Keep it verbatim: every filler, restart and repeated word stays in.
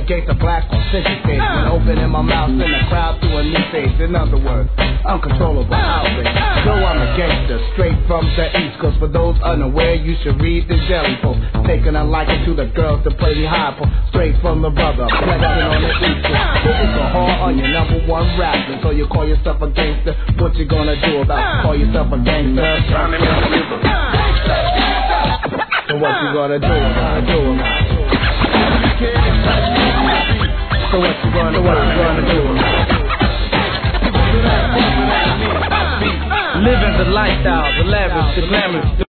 a gangster black on city stage. When opening my mouth, send the crowd to a new stage. In other words, uncontrollable outrage. So I'm a gangster, straight from the east. Cause for those unaware, you should read the Jelly Post. Taking a liking to the girls to play me high po. Straight from the brother, flexing on the east coast. It's a hard on your number one rapper. So you call yourself a gangster, what you gonna do about call yourself a gangster? So what you gonna do about it? Do about it? So what you gonna, what you gonna do about it? Living the lifestyle, the lavish, the glamorous.